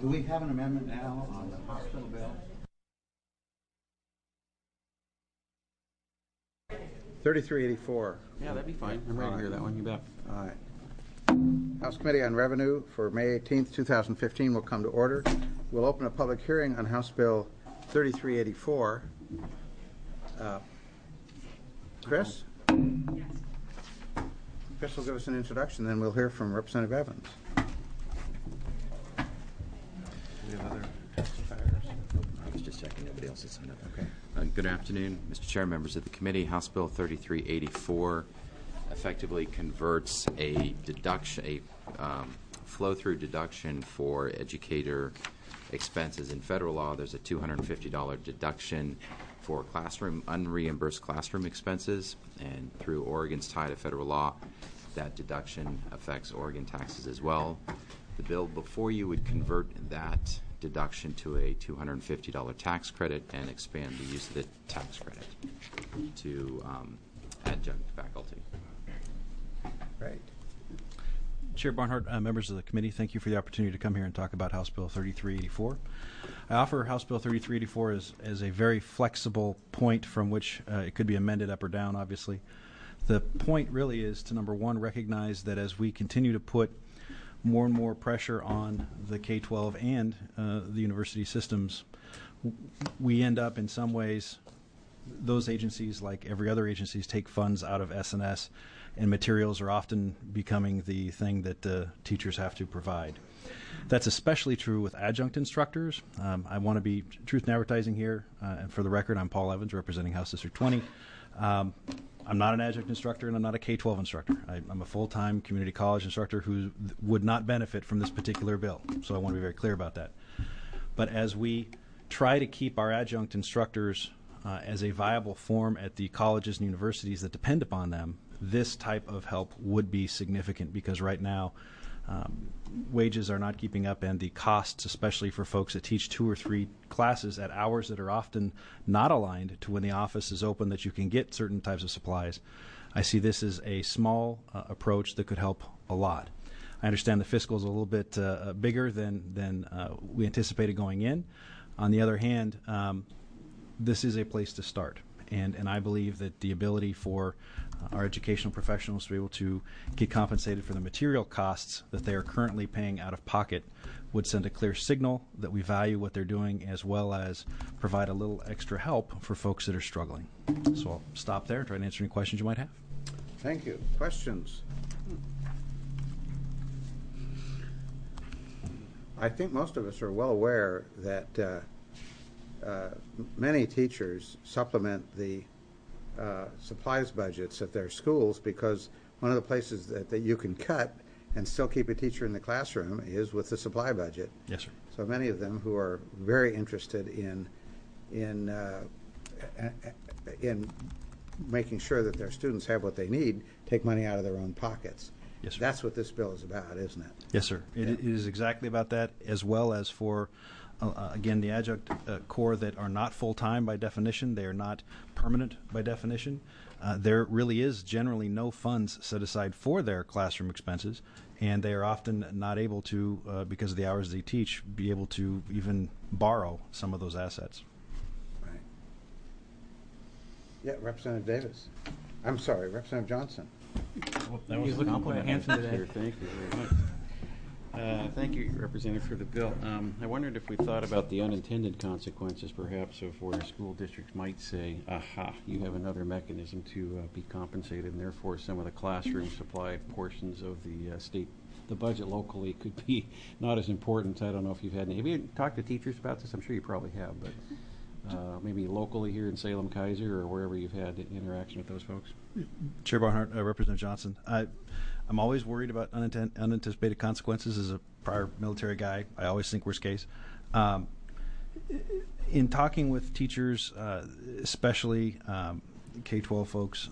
Do we have an amendment now on the hospital bill? 3384. Yeah, that'd be fine. I'm ready to hear that one. You bet. All right. House Committee on Revenue for May 18th, 2015 will come to order. We'll open a public hearing on House Bill 3384. Chris? Yes. Chris will give us an introduction, then we'll hear from Representative Evans. Do we have other testifiers? I was just checking. Nobody else has signed up. Okay. Good afternoon, Mr. Chair, members of the committee. House Bill 3384 effectively converts a deduction, flow-through deduction for educator expenses. In federal law, there's a $250 deduction for classroom unreimbursed classroom expenses, and through Oregon's tie to federal law, that deduction affects Oregon taxes as well. The bill before you would convert that deduction to a $250 tax credit and expand the use of the tax credit to adjunct faculty. Great. Chair Barnhart, members of the committee, thank you for the opportunity to come here and talk about House Bill 3384. I offer House Bill 3384 as a very flexible point from which it could be amended up or down, obviously. The point really is to, number one, recognize that as we continue to put more and more pressure on the K-12 and the university systems, we end up in some ways, those agencies, like every other agencies, take funds out of S&S, and materials are often becoming the thing that teachers have to provide. That's especially true with adjunct instructors. I want to be truth in advertising here, and for the record, I'm Paul Evans, representing House District 20. I'm not an adjunct instructor, and I'm not a K-12 instructor. I'm a full-time community college instructor who would not benefit from this particular bill, so I want to be very clear about that. But as we try to keep our adjunct instructors as a viable form at the colleges and universities that depend upon them, this type of help would be significant, because right now wages are not keeping up, and the costs, especially for folks that teach 2 or 3 classes at hours that are often not aligned to when the office is open that you can get certain types of supplies. I see this as a small approach that could help a lot. I understand the fiscal is a little bit bigger than we anticipated going in. On the other hand, this is a place to start. And I believe that the ability for our educational professionals to be able to get compensated for the material costs that they are currently paying out of pocket would send a clear signal that we value what they're doing, as well as provide a little extra help for folks that are struggling. So I'll stop there and try to answer any questions you might have. Thank you. Questions? I think most of us are well aware that many teachers supplement the supplies budgets at their schools, because one of the places that you can cut and still keep a teacher in the classroom is with the supply budget. Yes, sir. So many of them who are very interested in making sure that their students have what they need take money out of their own pockets. Yes, sir. That's what this bill is about, isn't it? Yes, sir. It is exactly about that, as well as for again, the adjunct corps that are not full-time by definition. They are not permanent by definition. There really is generally no funds set aside for their classroom expenses, and they are often not able to, because of the hours they teach, be able to even borrow some of those assets. Right. Yeah, Representative Davis. I'm sorry, Representative Johnson. Well, that was a compliment. Handsome today. Thank you very much. Thank you, Representative, for the bill. I wondered if we thought about the unintended consequences, perhaps, of where school districts might say, aha, you have another mechanism to be compensated, and therefore some of the classroom supply portions of the budget locally could be not as important. I don't know if you've had any. Have you talked to teachers about this? I'm sure you probably have, but maybe locally here in Salem-Keizer or wherever you've had interaction with those folks. Chair Barnhart, Representative Johnson, I'm always worried about unanticipated consequences. As a prior military guy, I always think worst case. In talking with teachers, especially K-12 folks,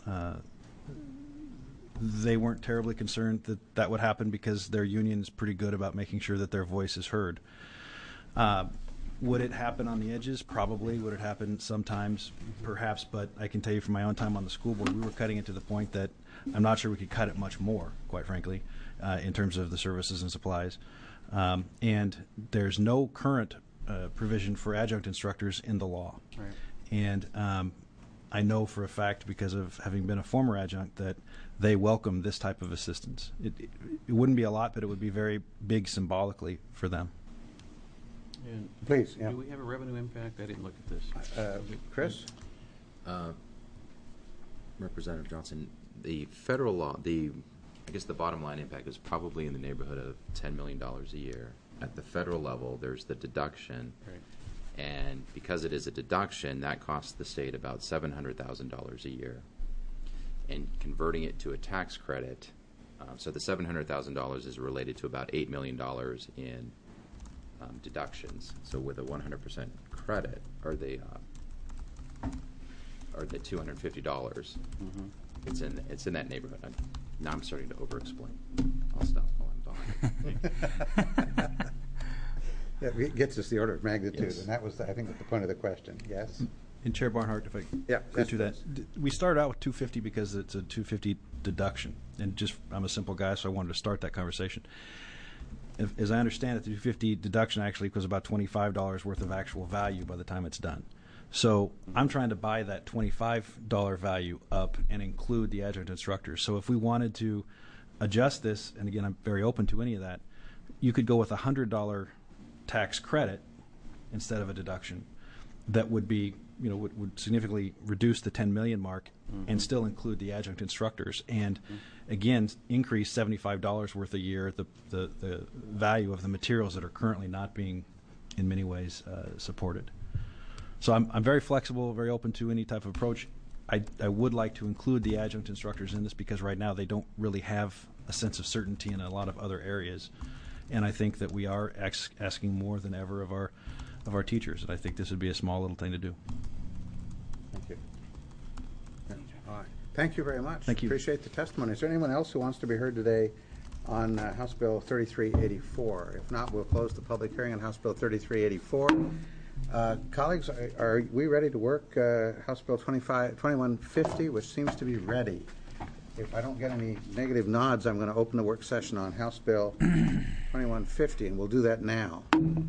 they weren't terribly concerned that that would happen, because their union is pretty good about making sure that their voice is heard. Would it happen on the edges? Probably. Would it happen sometimes? Perhaps. But I can tell you from my own time on the school board, we were cutting it to the point that I'm not sure we could cut it much more, quite frankly, in terms of the services and supplies. And there's no current provision for adjunct instructors in the law. Right. And I know for a fact, because of having been a former adjunct, that they welcome this type of assistance. It wouldn't be a lot, but it would be very big symbolically for them. And Please, yeah. do we have a revenue impact? I didn't look at this. Chris? Representative Johnson, the federal law, I guess the bottom line impact is probably in the neighborhood of $10 million a year. At the federal level, there's the deduction. Right. And because it is a deduction, that costs the state about $700,000 a year. And converting it to a tax credit, so the $700,000 is related to about $8 million in deductions. So with a 100% credit, or the $250, it's in that neighborhood. Now I'm starting to over-explain. I'll stop while I'm talking. Yeah, it gets us the order of magnitude, Yes. and that was, I think, the point of the question. Yes? And Chair Barnhart, if I Yeah, could yes, do that. please. We started out with $250 because it's a $250 deduction. And just, I'm a simple guy, so I wanted to start that conversation. As I understand it, the $250 deduction actually equals about $25 worth of actual value by the time it's done. So I'm trying to buy that $25 value up and include the adjunct instructors. So if we wanted to adjust this, and again, I'm very open to any of that, you could go with a $100 tax credit instead of a deduction. That would be, would significantly reduce the 10 million mark and still include the adjunct instructors. And again, increase $75 worth a year the value of the materials that are currently not being, in many ways, supported. So I'm very flexible, very open to any type of approach. I would like to include the adjunct instructors in this because right now they don't really have a sense of certainty in a lot of other areas. And I think that we are asking more than ever of our teachers, and I think this would be a small little thing to do. Thank you. All right. Thank you very much. Thank you. Appreciate the testimony. Is there anyone else who wants to be heard today on House Bill 3384? If not, we'll close the public hearing on House Bill 3384. Colleagues, are we ready to work House Bill 2150, which seems to be ready? If I don't get any negative nods, I'm going to open the work session on House Bill 2150, and we'll do that now.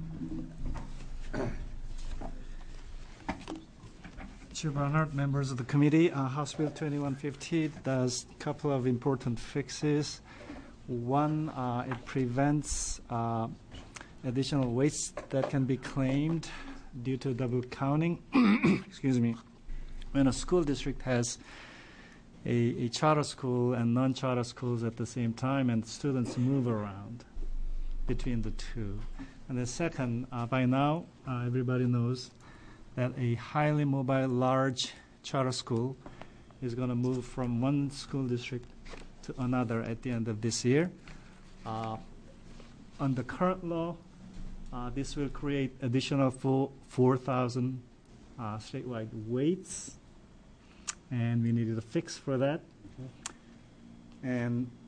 Chair Barnhart, members of the committee, House Bill 2150 does a couple of important fixes. One, it prevents additional waste that can be claimed due to double counting. Excuse me. When a school district has a charter school and non-charter schools at the same time, and students move around between the two. And the second, by now, everybody knows that a highly mobile, large charter school is going to move from one school district to another at the end of this year. Under current law, this will create additional 4,000 statewide weights, and we needed a fix for that. And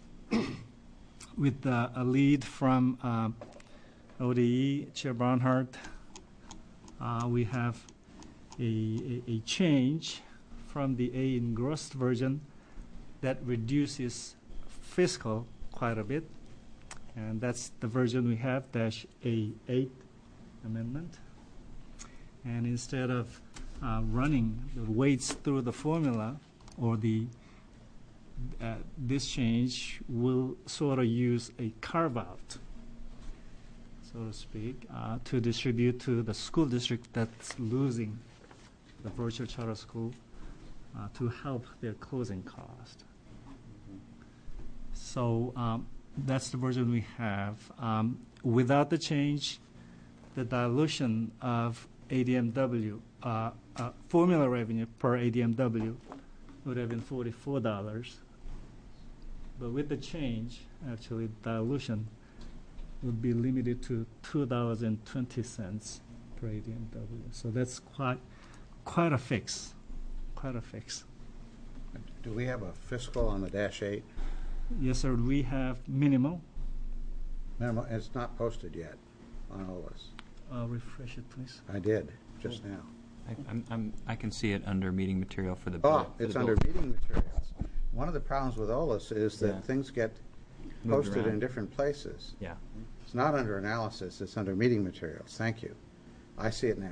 with a lead from ODE, Chair Barnhart, we have a change from the A engrossed version that reduces fiscal quite a bit, and that's the version we have, -A8 amendment. And instead of running the weights through the formula, or this change will sort of use a carve-out, so to speak, to distribute to the school district that's losing the virtual charter school to help their closing cost. So that's the version we have. Without the change, the dilution of ADMW, formula revenue per ADMW would have been $44. But with the change, actually, dilution would be limited to $2.20 per ADMW. So that's quite a fix, quite a fix. Do we have a fiscal on the -8? Yes, sir. We have minimal. Minimal. It's not posted yet on OLS. Refresh it, please. I did just now. I can see it under meeting material for the bill. Oh, it's under meeting materials. One of the problems with OLS is that Yeah. things get Moved posted around. in different places. Yeah. It's not under analysis, it's under meeting materials. Thank you. I see it now.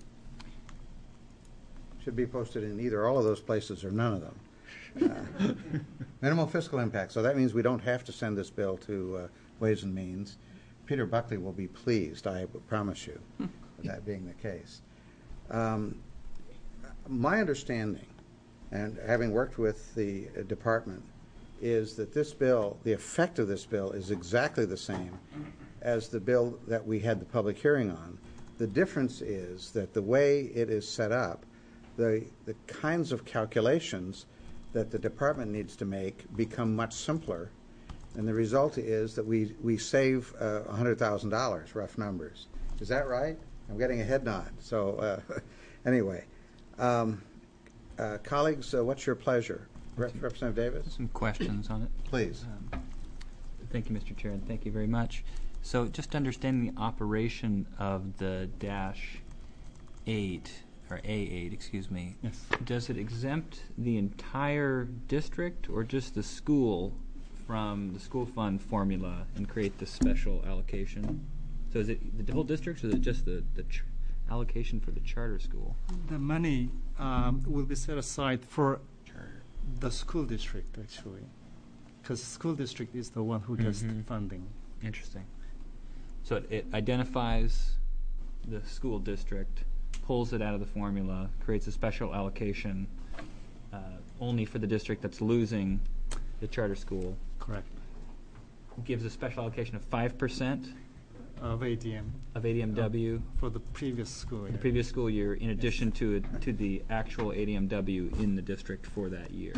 Should be posted in either all of those places or none of them. Minimal fiscal impact. So that means we don't have to send this bill to Ways and Means. Peter Buckley will be pleased, I promise you, with that being the case. My understanding, and having worked with the department, is that this bill, the effect of this bill, is exactly the same as the bill that we had the public hearing on. The difference is that the way it is set up, the kinds of calculations that the department needs to make become much simpler, and the result is that we save $100,000, rough numbers. Is that right? I'm getting a head nod. So anyway, colleagues, what's your pleasure? Representative Davis? Some questions on it. Please. Thank you, Mr. Chair, and thank you very much. So just understanding the operation of the -8, or A8, excuse me, Yes. does it exempt the entire district or just the school from the school fund formula and create the special allocation? So is it the whole district, or is it just the allocation for the charter school? The money will be set aside for the school district, actually, because school district is the one who gets the funding. Interesting. So it identifies the school district, pulls it out of the formula, creates a special allocation only for the district that's losing the charter school, Correct. gives a special allocation of 5% Of ADM of ADMW for the previous school year. the previous school year, in addition to the actual ADMW in the district for that year.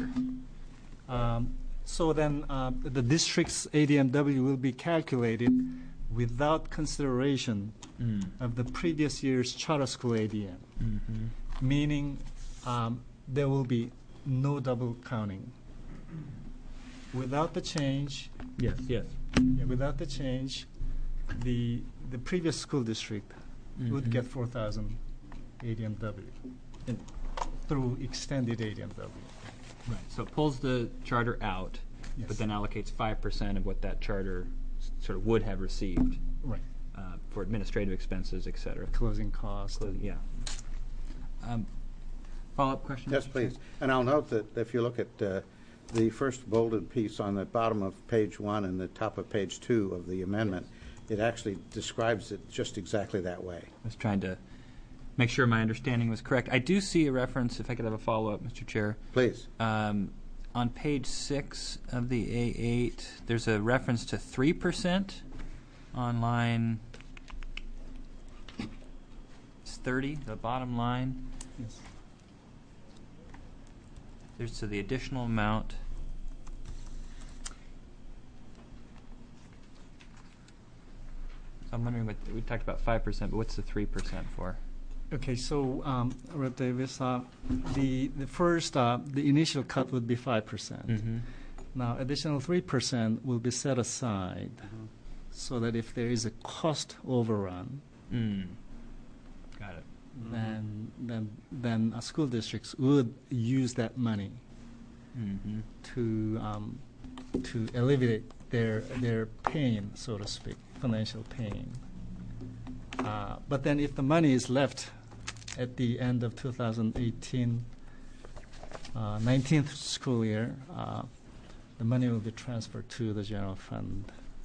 So then the district's ADMW will be calculated without consideration of the previous year's charter school ADM, meaning there will be no double counting. Without the change, Yes. without the change, the previous school district would get 4,000 ADMW And- through extended ADMW. Right. So it pulls the charter out, Yes. but then allocates 5% of what that charter sort of would have received Right. for administrative expenses, et cetera. Closing costs. Yeah. Follow-up question? Yes, Mr. Chair? please. And I'll note that if you look at the first bolded piece on the bottom of page 1 and the top of page 2 of the amendment, it actually describes it just exactly that way. I was trying to make sure my understanding was correct. I do see a reference, if I could have a follow-up, Mr. Chair. Please. On page 6 of the A8, there's a reference to 3% on line 30, the bottom line. Yes. There's the additional amount. So I'm wondering what we talked about 5%, but what's the 3% for? Okay, so Rep. Davis, the first the initial cut would be 5%. Now, additional 3% will be set aside so that if there is a cost overrun, Got it. then school districts would use that money to alleviate their pain, so to speak, financial pain. But then if the money is left at the end of 2018, 19th school year, the money will be transferred to the general fund.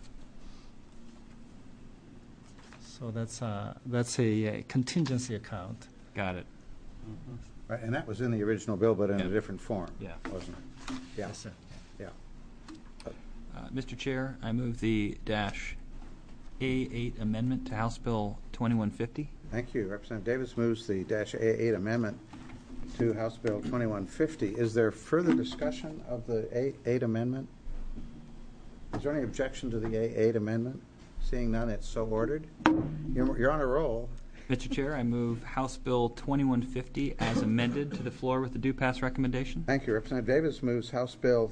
So that's a contingency account. Got it. Right, and that was in the original bill, but in Yeah. a different form, Yeah. wasn't it? Yeah. Yes, sir. Yeah. Mr. Chair, I move the -A8 amendment to House Bill 2150. Thank you. Representative Davis moves the -A8 amendment to House Bill 2150. Is there further discussion of the A8 amendment? Is there any objection to the A8 amendment? Seeing none, it's so ordered. You're on a roll. Mr. Chair, I move House Bill 2150 as amended to the floor with the due pass recommendation. Thank you. Representative Davis moves House Bill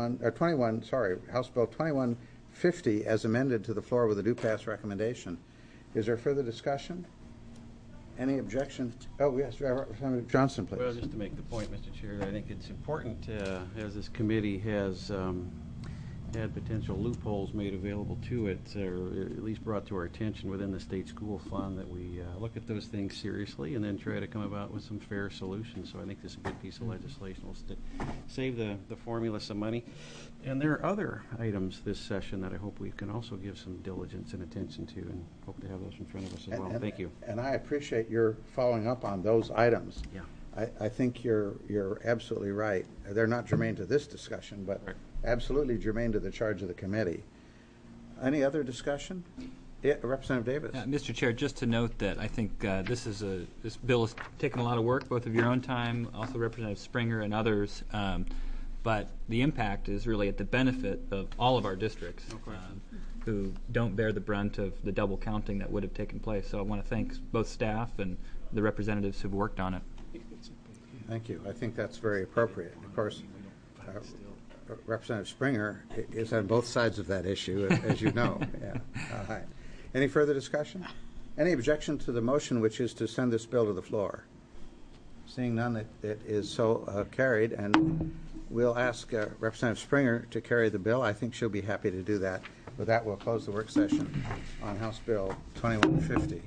2150 as amended to the floor with a due pass recommendation. Is there further discussion? Any objection? Oh, yes, Representative Johnson, please. Well, just to make the point, Mr. Chair, I think it's important, as this committee has had potential loopholes made available to it, or at least brought to our attention within the state school fund, that we look at those things seriously and then try to come about with some fair solutions. So I think this is a good piece of legislation. Will save the formula some money. And there are other items this session that I hope we can also give some diligence and attention to, and hope to have those in front of us as well. Thank you. And I appreciate your following up on those items. Yeah. I think you're absolutely right. They're not germane to this discussion, but absolutely germane to the charge of the committee. Any other discussion? Yeah, Representative Davis. Mr. Chair, just to note that I think this bill has taken a lot of work, both of your own time, also Representative Springer and others, but the impact is really at the benefit of all of our districts who don't bear the brunt of the double counting that would have taken place. So I want to thank both staff and the representatives who've worked on it. Thank you. I think that's very appropriate. Of course, Representative Springer is on both sides of that issue, as you know. Yeah. All right. Any further discussion? Any objection to the motion, which is to send this bill to the floor? Seeing none, it is so carried, and we'll ask Representative Springer to carry the bill. I think she'll be happy to do that. With that, we'll close the work session on House Bill 2150.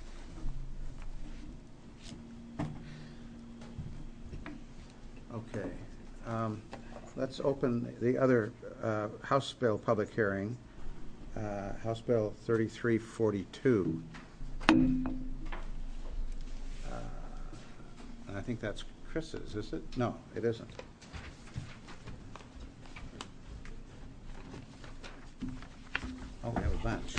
Okay. Let's open the other House Bill public hearing, House Bill 3342. And I think that's Chris's, is it? No, it isn't. Oh, we have a bunch.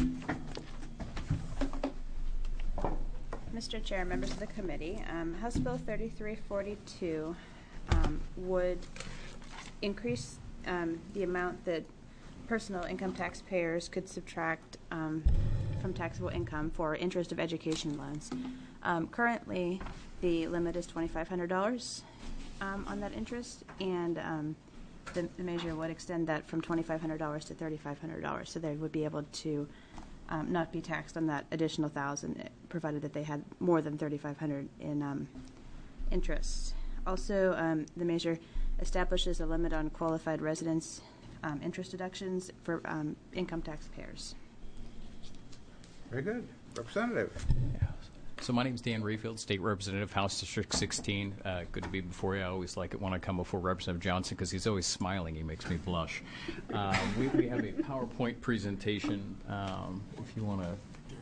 Mr. Chair, members of the committee, House Bill 3342 would increase the amount that personal income taxpayers could subtract from taxable income for interest of education loans. Currently, the limit is $2,500 on that interest, and the measure would extend that from $2,500 to $3,500, so they would be able to not be taxed on that additional $1,000, provided that they had more than $3,500 in interest. Also, the measure establishes a limit on qualified residents' interest deductions for income taxpayers. Very good. Representative. Yeah. So my name is Dan Rayfield, State Representative, House District 16. Good to be before you. I always like it when I come before Representative Johnson because he's always smiling. He makes me blush. We have a PowerPoint presentation. If you want to.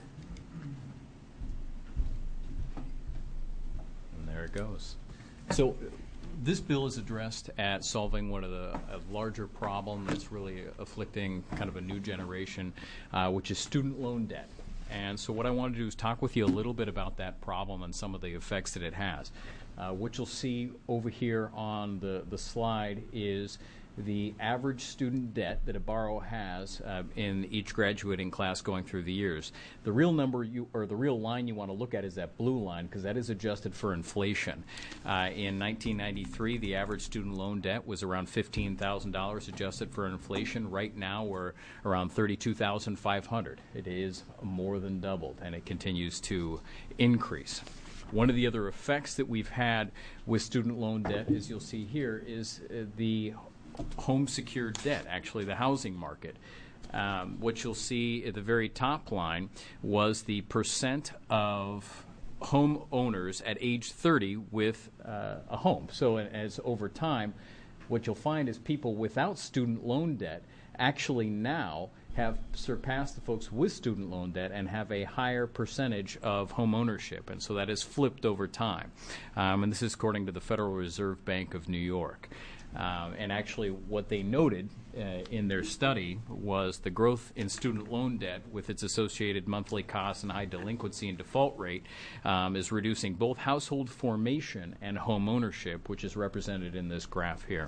And there it goes. So this bill is addressed at solving one of a larger problem that's really afflicting kind of a new generation, which is student loan debt. And so what I want to do is talk with you a little bit about that problem and some of the effects that it has. What you'll see over here on the slide is the average student debt that a borrower has in each graduating class going through the years. The real number the real line you want to look at is that blue line, because that is adjusted for inflation. In 1993, the average student loan debt was around $15,000 adjusted for inflation. Right now, we're around $32,500. It is more than doubled, and it continues to increase. One of the other effects that we've had with student loan debt, as you'll see here, is the home secured debt, actually the housing market. What you'll see at the very top line was the percent of homeowners at age 30 with a home. So as over time, what you'll find is people without student loan debt actually now have surpassed the folks with student loan debt and have a higher percentage of home ownership. And so that has flipped over time. And this is according to the Federal Reserve Bank of New York. And actually what they noted in their study was the growth in student loan debt with its associated monthly costs and high delinquency and default rate is reducing both household formation and home ownership, which is represented in this graph here.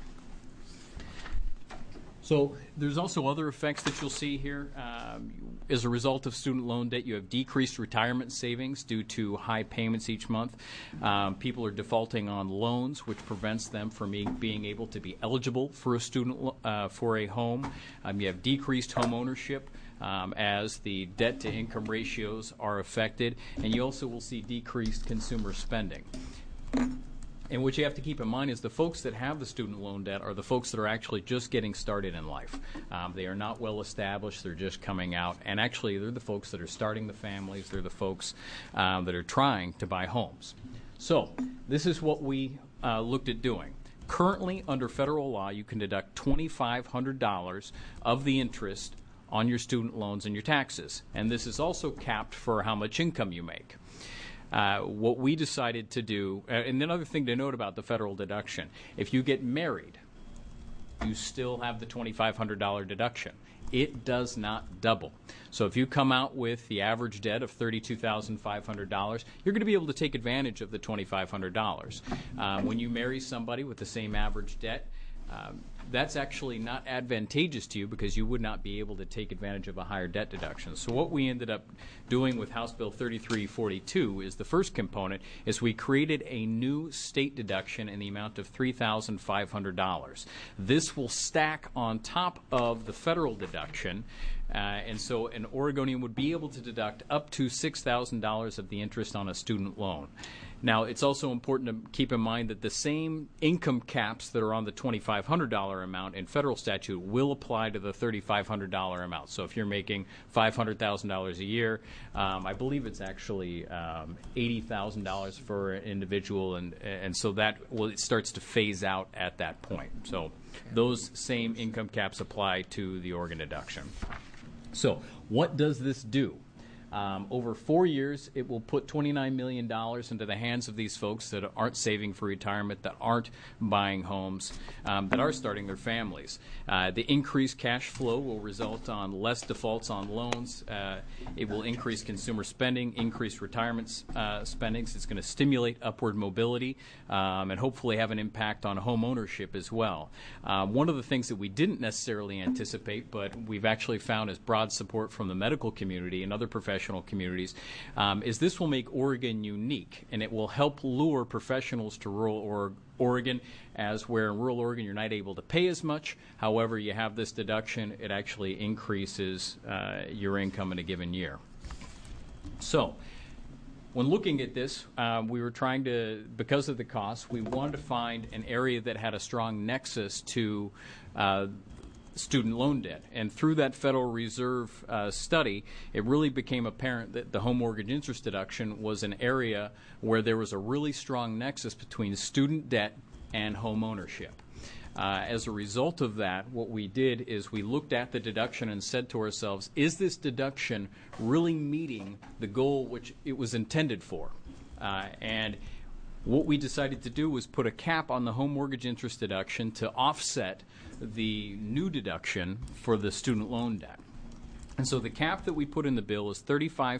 So there's also other effects that you'll see here. As a result of student loan debt, you have decreased retirement savings due to high payments each month. People are defaulting on loans, which prevents them from being able to be eligible for a student for a home. You have decreased home ownership as the debt-to-income ratios are affected, and you also will see decreased consumer spending. And what you have to keep in mind is the folks that have the student loan debt are the folks that are actually just getting started in life. They are not well established. They're just coming out. And actually, they're the folks that are starting the families. They're the folks that are trying to buy homes. So this is what we looked at doing. Currently, under federal law, you can deduct $2,500 of the interest on your student loans and your taxes. And this is also capped for how much income you make. What we decided to do, and another thing to note about the federal deduction, if you get married, you still have the $2,500 deduction. It does not double. So if you come out with the average debt of $32,500, you're going to be able to take advantage of the $2,500. When you marry somebody with the same average debt, that's actually not advantageous to you because you would not be able to take advantage of a higher debt deduction. So what we ended up doing with House Bill 3342 is the first component is we created a new state deduction in the amount of $3,500. This will stack on top of the federal deduction, and so an Oregonian would be able to deduct up to $6,000 of the interest on a student loan. Now, it's also important to keep in mind that the same income caps that are on the $2,500 amount in federal statute will apply to the $3,500 amount. So if you're making $500,000 a year, I believe it's actually $80,000 for an individual, and so it starts to phase out at that point. So those same income caps apply to the Oregon deduction. So what does this do? Over 4 years, it will put $29 million into the hands of these folks that aren't saving for retirement, that aren't buying homes, that are starting their families. The increased cash flow will result on less defaults on loans. It will increase consumer spending, increase retirement spendings. It's going to stimulate upward mobility and hopefully have an impact on home ownership as well. One of the things that we didn't necessarily anticipate, but we've actually found as broad support from the medical community and other professional communities, is this will make Oregon unique, and it will help lure professionals to rural Oregon, as where in rural Oregon you're not able to pay as much. However, you have this deduction, it actually increases your income in a given year. So when looking at this, we were trying to, because of the cost, we wanted to find an area that had a strong nexus to student loan debt. And through that Federal Reserve study, it really became apparent that the home mortgage interest deduction was an area where there was a really strong nexus between student debt and home ownership. As a result of that, what we did is we looked at the deduction and said to ourselves, is this deduction really meeting the goal which it was intended for? And what we decided to do was put a cap on the home mortgage interest deduction to offset the new deduction for the student loan debt. And so the cap that we put in the bill is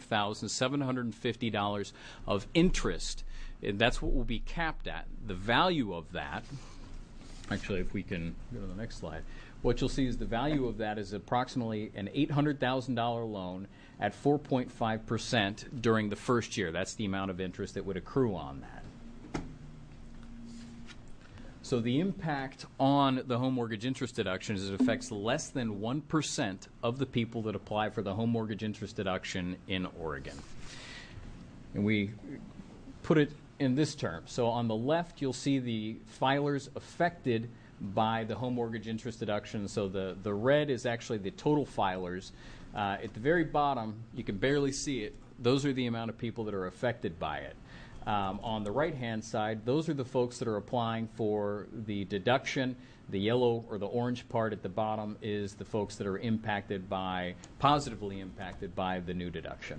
$35,750 of interest, and that's what will be capped at. The value of that, actually, if we can go to the next slide, what you'll see is the value of that is approximately an $800,000 loan at 4.5% during the first year. That's the amount of interest that would accrue on that. So the impact on the home mortgage interest deduction is it affects less than 1% of the people that apply for the home mortgage interest deduction in Oregon. And we put it in this term. So on the left, you'll see the filers affected by the home mortgage interest deduction. So the red is actually the total filers. At the very bottom, you can barely see it. Those are the amount of people that are affected by it. On the right-hand side, those are the folks that are applying for the deduction. The yellow or the orange part at the bottom is the folks that are impacted by, positively impacted by the new deduction.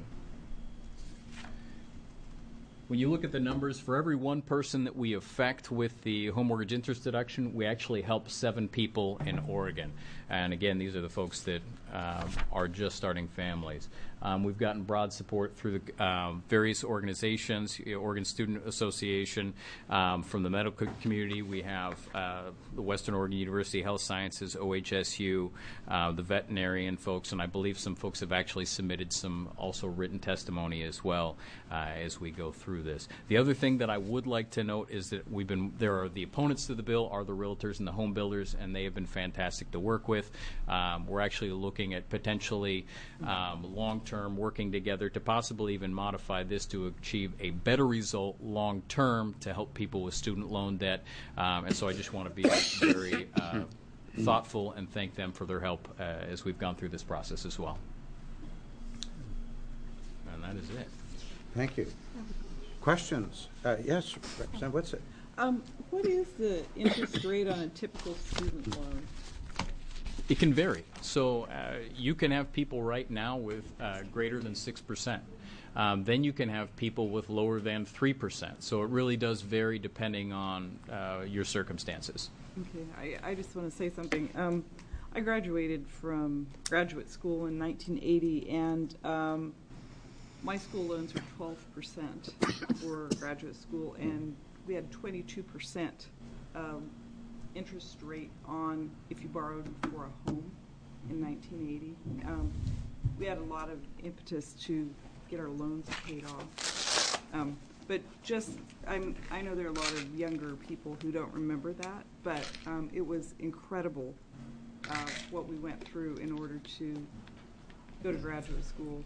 When you look at the numbers, for every one person that we affect with the home mortgage interest deduction, we actually help 7 people in Oregon. And again, these are the folks that are just starting families. We've gotten broad support through the various organizations, Oregon Student Association, from the medical community. We have the Western Oregon University Health Sciences, OHSU, the veterinarian folks, and I believe some folks have actually submitted some also written testimony as well as we go through through this. The other thing that I would like to note is that there are the opponents to the bill are the realtors and the home builders, and they have been fantastic to work with. We're actually looking at potentially long-term working together to possibly even modify this to achieve a better result long-term to help people with student loan debt. And so I just want to be very thoughtful and thank them for their help as we've gone through this process as well. And that is it. Thank you. Questions? Yes, Representative Whitsitt. What is the interest rate on a typical student loan? It can vary. So you can have people right now with greater than 6%. Then you can have people with lower than 3%. So it really does vary depending on your circumstances. Okay, I just want to say something. I graduated from graduate school in 1980, and my school loans were 12% for graduate school, and we had 22% interest rate on if you borrowed for a home in 1980. We had a lot of impetus to get our loans paid off. But just, I know there are a lot of younger people who don't remember that, but it was incredible what we went through in order to go to graduate school.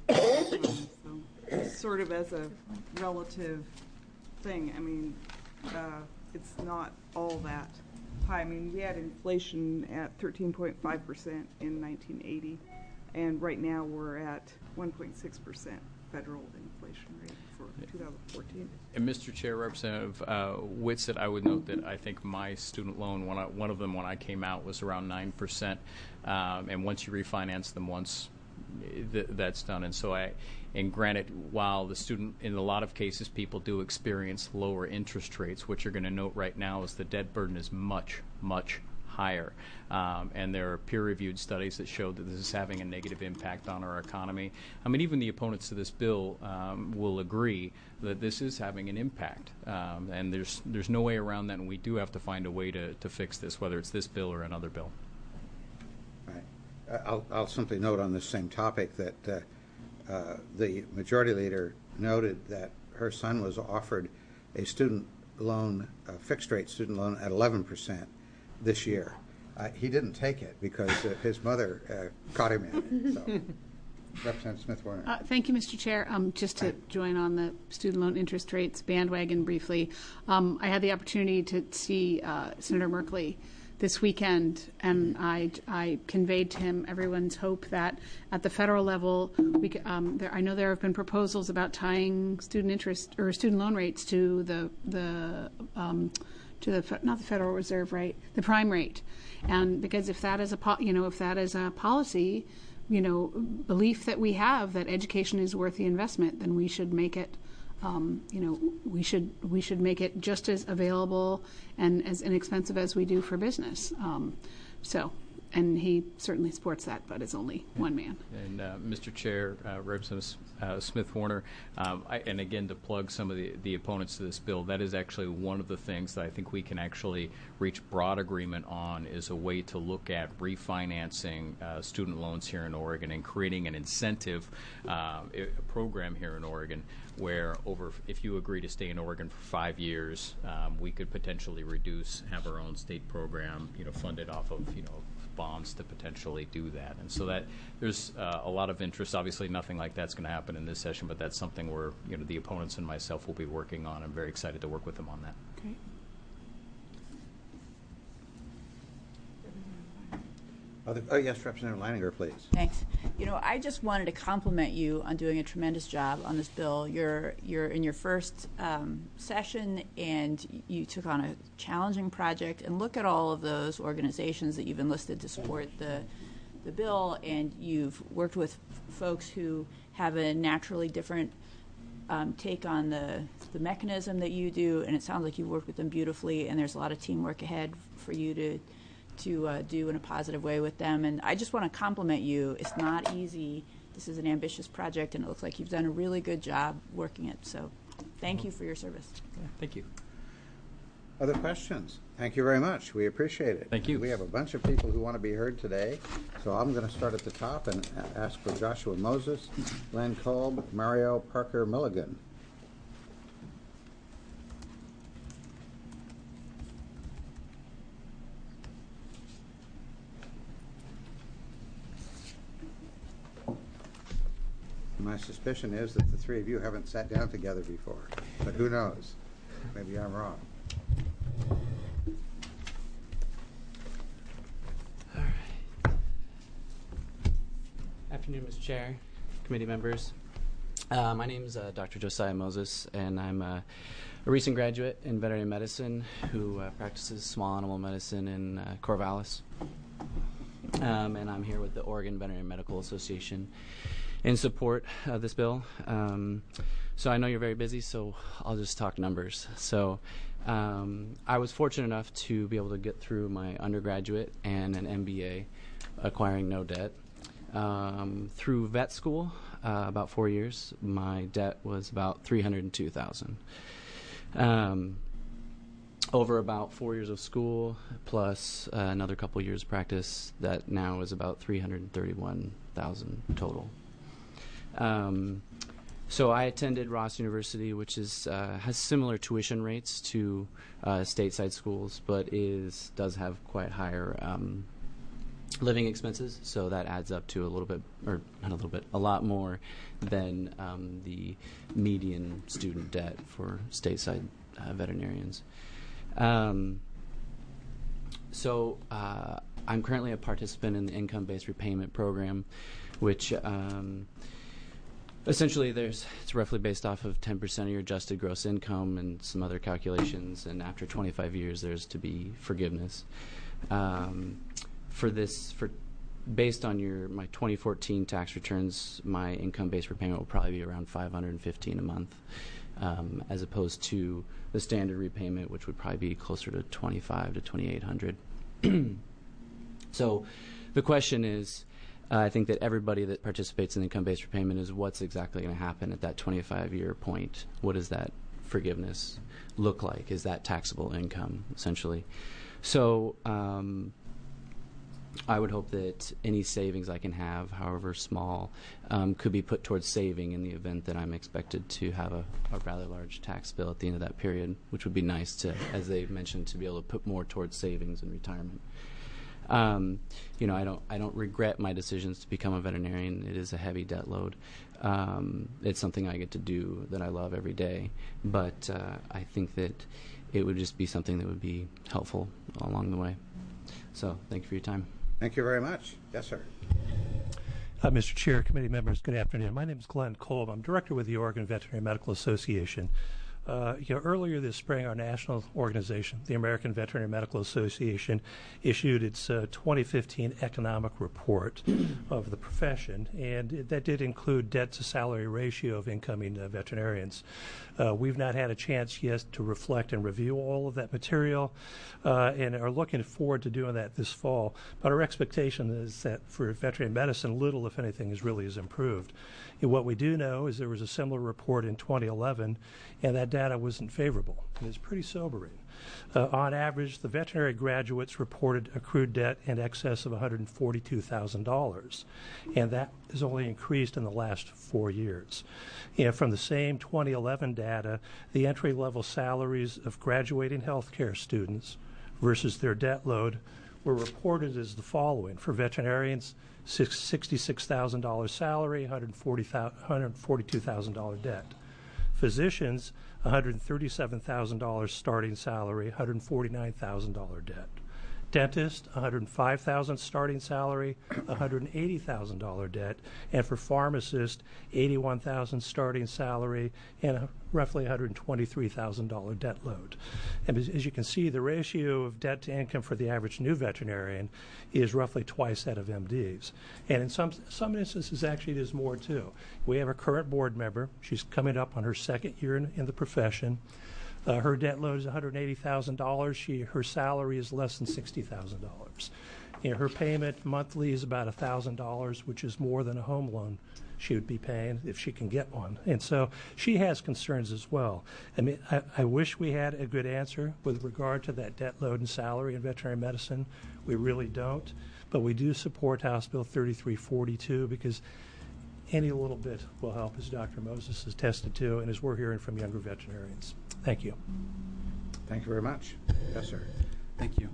So sort of as a relative thing, I mean, it's not all that high. I mean, we had inflation at 13.5% in 1980, and right now we're at 1.6% federal inflation rate for 2014. And Mr. Chair, Representative Whitsitt, I would note that I think my student loan, one of them when I came out, was around 9%, and once you refinance them once, that's done. And so and granted, while the student, in a lot of cases, people do experience lower interest rates, what you're going to note right now is the debt burden is much, much higher. And there are peer-reviewed studies that show that this is having a negative impact on our economy. I mean, even the opponents to this bill will agree that this is having an impact. And there's no way around that, and we do have to find a way to fix this, whether it's this bill or another bill. Right. I'll simply note on this same topic that the majority leader noted that her son was offered a student loan, a fixed-rate student loan at 11% this year. He didn't take it because his mother caught him in it. So, Representative Smith-Warner. Thank you, Mr. Chair. Just to join on the student loan interest rates bandwagon briefly, I had the opportunity to see Senator Merkley this weekend, and I conveyed to him everyone's hope that at the federal level, I know there have been proposals about tying student interest or student loan rates to not the Federal Reserve rate, the prime rate, and because if that is a policy, belief that we have that education is worth the investment, then we should make it. We should make it just as available and as inexpensive as we do for business. And he certainly supports that, but is only one man. And Mr. Chair, Representative Smith-Warner, and again to plug some of the opponents to this bill, that is actually one of the things that I think we can actually reach broad agreement on is a way to look at refinancing student loans here in Oregon and creating an incentive program here in Oregon where if you agree to stay in Oregon for 5 years, we could potentially have our own state program, funded off of, bonds to potentially do that. And so that there's a lot of interest. Obviously, nothing like that's going to happen in this session, but that's something where the opponents and myself will be working on. I'm very excited to work with them on that. Great. Yes, Representative Leininger, please. Thanks. I just wanted to compliment you on doing a tremendous job on this bill. You're in your first session, and you took on a challenging project. And look at all of those organizations that you've enlisted to support the bill, and you've worked with folks who have a naturally different take on the mechanism that you do, and it sounds like you've worked with them beautifully, and there's a lot of teamwork ahead for you to do in a positive way with them. And I just want to compliment you. It's not easy. This is an ambitious project, and it looks like you've done a really good job working it. So thank you for your service. Yeah, thank you. Other questions? Thank you very much. We appreciate it. Thank you. We have a bunch of people who want to be heard today. So I'm going to start at the top and ask for Joshua Moses, Len Kolb, Mario Parker Milligan. my suspicion is that the three of you haven't sat down together before, but who knows? Maybe I'm wrong. Afternoon, Mr. Chair, committee members. My name is Dr. Josiah Moses, and I'm a recent graduate in veterinary medicine who practices small animal medicine in Corvallis. And I'm here with the Oregon Veterinary Medical Association in support of this bill. So I know you're very busy, so I'll just talk numbers. So I was fortunate enough to be able to get through my undergraduate and an MBA, acquiring no debt. Through vet school, about 4 years, my debt was about $302,000. Over about 4 years of school, plus another couple years of practice, that now is about $331,000 total. So I attended Ross University, which has similar tuition rates to stateside schools, but does have quite higher living expenses, so that adds up to a little bit, or not a little bit, a lot more than the median student debt for stateside veterinarians. So I'm currently a participant in the income-based repayment program, which essentially it's roughly based off of 10% of your adjusted gross income and some other calculations, and after 25 years there's to be forgiveness. Based on my 2014 tax returns, my income-based repayment will probably be around $515 a month, as opposed to the standard repayment, which would probably be closer to $2,500 to $2,800. So the question is, I think that everybody that participates in income-based repayment is what's exactly going to happen at that 25-year point. What does that forgiveness look like? Is that taxable income, essentially? So I would hope that any savings I can have, however small, could be put towards saving in the event that I'm expected to have a rather large tax bill at the end of that period, which would be nice to, as they mentioned, to be able to put more towards savings and retirement. I don't regret my decisions to become a veterinarian. It is a heavy debt load. It's something I get to do that I love every day, but I think that it would just be something that would be helpful along the way. So thank you for your time. Thank you very much. Yes, sir. Mr. Chair, committee members, good afternoon. My name is Glenn Kolb. I'm director with the Oregon Veterinary Medical Association. Earlier this spring, our national organization, the American Veterinary Medical Association, issued its 2015 economic report of the profession, and that did include debt-to-salary ratio of incoming veterinarians. We've not had a chance yet to reflect and review all of that material, and are looking forward to doing that this fall. But our expectation is that for veterinary medicine, little, if anything, has improved. And what we do know is there was a similar report in 2011, and that data wasn't favorable. It's pretty sobering. On average, the veterinary graduates reported accrued debt in excess of $142,000, and that has only increased in the last 4 years. From the same 2011 data, the entry-level salaries of graduating healthcare students versus their debt load were reported as the following. For veterinarians, $66,000 salary, $142,000 debt. Physicians, $137,000 starting salary, $149,000 debt. Dentist, $105,000 starting salary, $180,000 debt, and for pharmacist, $81,000 starting salary and roughly $123,000 debt load. And as you can see, the ratio of debt to income for the average new veterinarian is roughly twice that of MDs. And in some instances, actually, there's more too. We have a current board member. She's coming up on her second year in the profession. Her debt load is $180,000. Her salary is less than $60,000. Her payment monthly is about $1,000, which is more than a home loan she would be paying if she can get one. And so she has concerns as well. I mean, I wish we had a good answer with regard to that debt load and salary in veterinary medicine. We really don't. But we do support House Bill 3342 because any little bit will help, as Dr. Moses has tested to, and as we're hearing from younger veterinarians. Thank you. Thank you very much. Yes, sir. Thank you.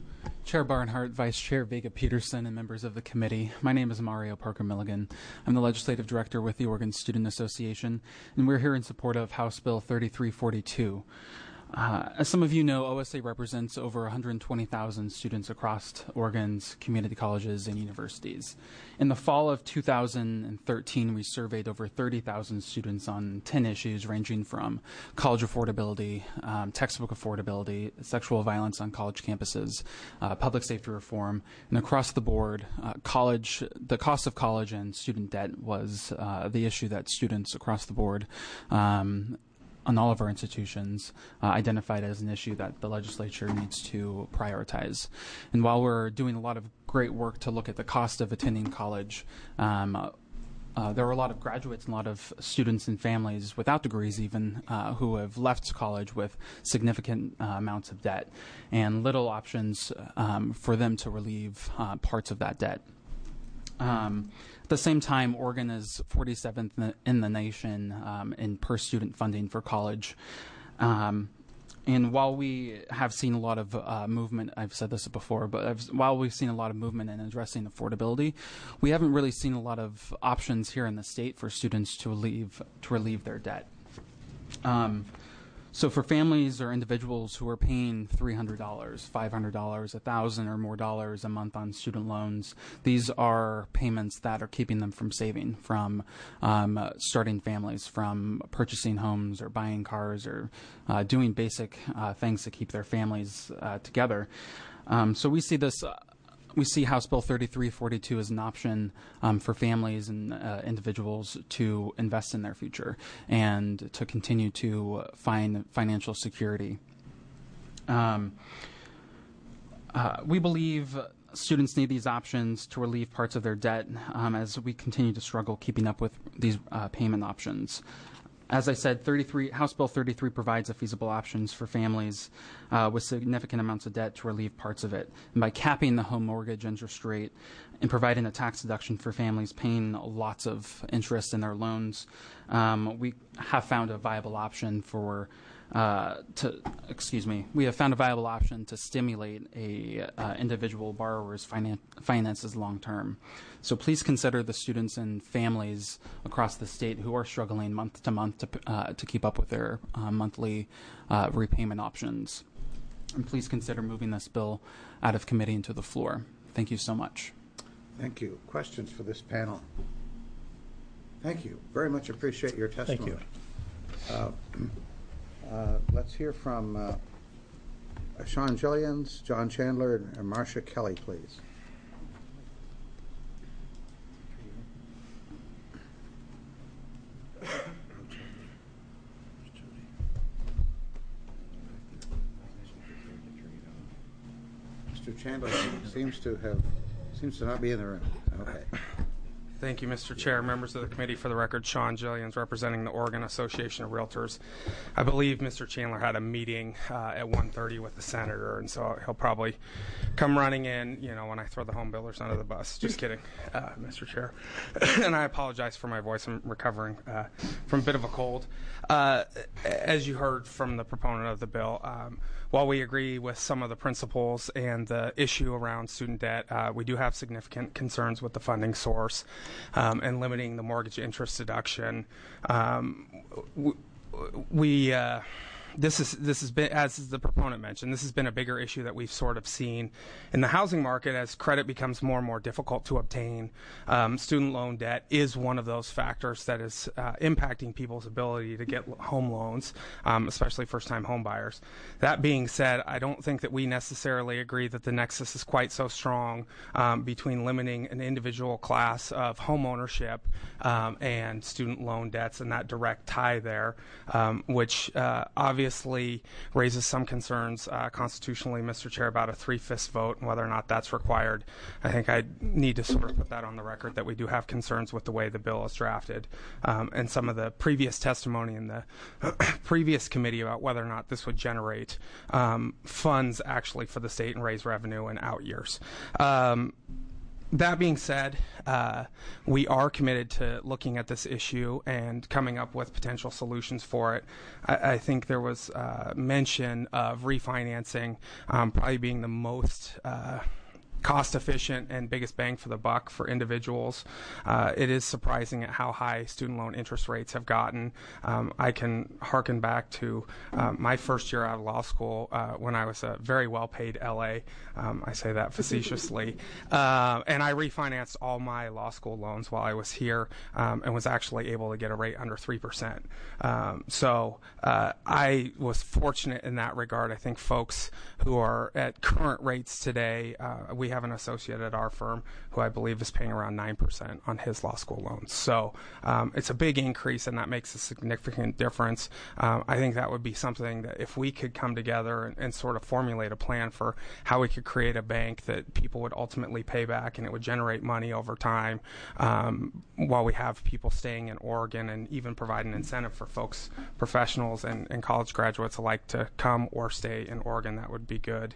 Chair Barnhart, Vice Chair Vega Peterson, and members of the committee. My name is Mario Parker Milligan. I'm the Legislative Director with the Oregon Student Association, and we're here in support of House Bill 3342. As some of you know, OSA represents over 120,000 students across Oregon's community colleges and universities. In the fall of 2013, we surveyed over 30,000 students on 10 issues ranging from college affordability, textbook affordability, sexual violence on college campuses, public safety reform, and across the board, the cost of college and student debt was the issue that students across the board on all of our institutions identified as an issue that the legislature needs to prioritize. And while we're doing a lot of great work to look at the cost of attending college, there are a lot of graduates and a lot of students and families without degrees even who have left college with significant amounts of debt and little options for them to relieve parts of that debt. At the same time, Oregon is 47th in the nation in per student funding for college. And while we have seen a lot of movement, I've said this before, but while we've seen a lot of movement in addressing affordability, we haven't really seen a lot of options here in the state for students to relieve their debt. So for families or individuals who are paying $300, $500, $1,000 or more dollars a month on student loans, these are payments that are keeping them from saving, from starting families, from purchasing homes or buying cars or doing basic things to keep their families together. So we see this. We see House Bill 3342 as an option for families and individuals to invest in their future and to continue to find financial security. We believe students need these options to relieve parts of their debt as we continue to struggle keeping up with these payment options. As I said, House Bill 33 provides a feasible options for families with significant amounts of debt to relieve parts of it. And by capping the home mortgage interest rate and providing a tax deduction for families paying lots of interest in their loans, we have found a viable option to stimulate a individual borrower's finances long term. So please consider the students and families across the state who are struggling month to month to keep up with their monthly repayment options. And please consider moving this bill out of committee into the floor. Thank you so much. Thank you. Questions for this panel? Thank you. Very much appreciate your testimony. Thank you. Let's hear from Sean Gillians, John Chandler, and Marcia Kelly, please. Mr. Chandler seems to not be in the room. Okay. Thank you, Mr. Chair. Members of the committee, for the record, Sean Gillians, representing the Oregon Association of Realtors. I believe Mr. Chandler had a meeting at 1:30 with the senator, and so he'll probably come running in, when I throw the home builders under the bus. Just kidding, Mr. Chair. And I apologize for my voice. I'm recovering from a bit of a cold. As you heard from the proponent of the bill, while we agree with some of the principles and the issue around student debt, we do have significant concerns with the funding source and limiting the mortgage interest deduction. This has been, as the proponent mentioned, this has been a bigger issue that we've sort of seen in the housing market as credit becomes more and more difficult to obtain. Student loan debt is one of those factors that is impacting people's ability to get home loans, especially first-time home buyers. That being said, I don't think that we necessarily agree that the nexus is quite so strong between limiting an individual class of home ownership and student loan debts and that direct tie there, which obviously raises some concerns constitutionally, Mr. Chair, about a 3/5 vote and whether or not that's required. I think I need to sort of put that on the record that we do have concerns with the way the bill is drafted and some of the previous testimony in the previous committee about whether or not this would generate funds actually for the state and raise revenue in out years. That being said, we are committed to looking at this issue and coming up with potential solutions for it. I think there was mention of refinancing probably being the most cost efficient and biggest bang for the buck for individuals. It is surprising at how high student loan interest rates have gotten. I can hearken back to my first year out of law school when I was a very well-paid LA. I say that facetiously. And I refinanced all my law school loans while I was here and was actually able to get a rate under 3%. So I was fortunate in that regard. I think folks who are at current rates today, we have an associate at our firm who I believe is paying around 9% on his law school loans. So it's a big increase, and that makes a significant difference. I think that would be something that if we could come together and sort of formulate a plan for how we could create a bank that people would ultimately pay back and it would generate money over time while we have people staying in Oregon, and even provide an incentive for folks, professionals and college graduates alike, to come or stay in Oregon, that would be good.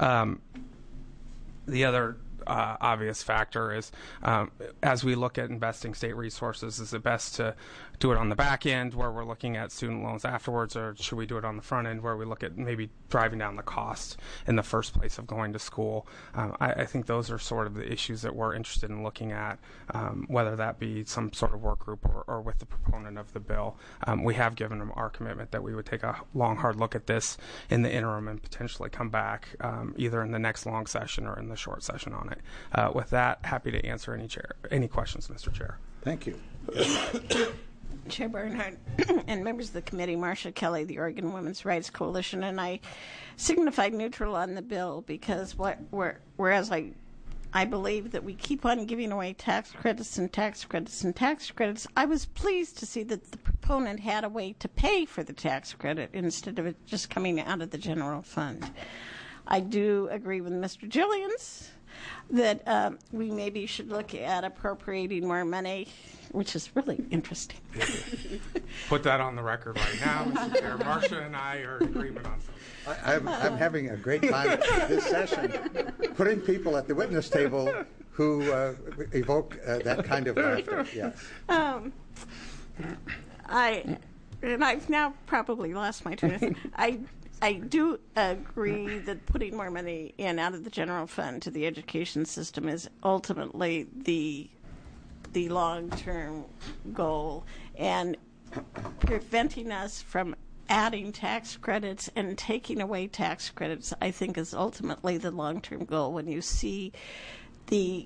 The other obvious factor is, as we look at investing state resources, is it best to do it on the back end where we're looking at student loans afterwards, or should we do it on the front end where we look at maybe driving down the cost in the first place of going to school? I think those are sort of the issues that we're interested in looking at, whether that be some sort of work group or with the proponent of the bill. We have given them our commitment that we would take a long, hard look at this in the interim and potentially come back either in the next long session or in the short session on it. With that, happy to answer any questions, Mr. Chair. Thank you. Chair Barnhart and members of the committee, Marcia Kelly, the Oregon Women's Rights Coalition, and I signified neutral on the bill because whereas I believe that we keep on giving away tax credits and tax credits and tax credits, I was pleased to see that the proponent had a way to pay for the tax credit instead of it just coming out of the general fund. I do agree with Mr. Jillians that we maybe should look at appropriating more money, which is really interesting. Put that on the record right now, Mr. Chair. Marcia and I are in agreement on something. I'm having a great time this session putting people at the witness table who evoke that kind of laughter. Yes. I've now probably lost my train of thought. I do agree that putting more money in out of the general fund to the education system is ultimately the long-term goal, and preventing us from adding tax credits and taking away tax credits, I think, is ultimately the long-term goal. When you see the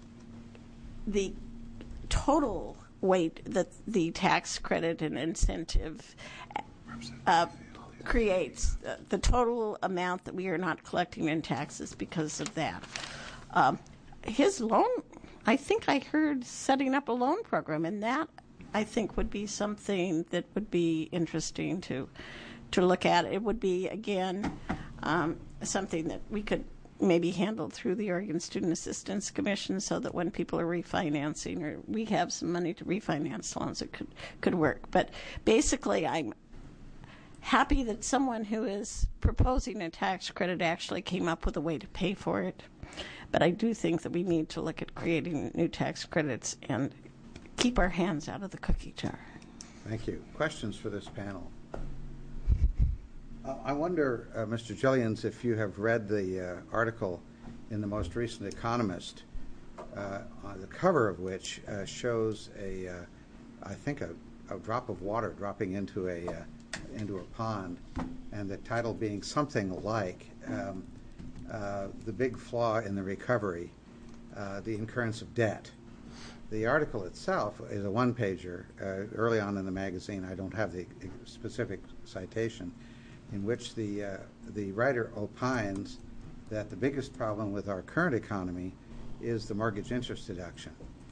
total weight that the tax credit and incentive creates, the total amount that we are not collecting in taxes because of that. His loan, I think I heard setting up a loan program, and that I think would be something that would be interesting to look at. It would be, again, something that we could maybe handle through the Oregon Student Assistance Commission, so that when people are refinancing, or we have some money to refinance loans, it could work. But basically, I'm happy that someone who is proposing a tax credit actually came up with a way to pay for it. But I do think that we need to look at creating new tax credits and keep our hands out of the cookie jar. Thank you. Questions for this panel? I wonder, Mr. Jillians, if you have read the article in the most recent Economist, on the cover of which shows I think a drop of water dropping into a pond, and the title being something like the big flaw in the recovery, the incurrence of debt. The article itself is a one-pager. Early on in the magazine, I don't have the specific citation, in which the writer opines that the biggest problem with our current economy is the mortgage interest deduction.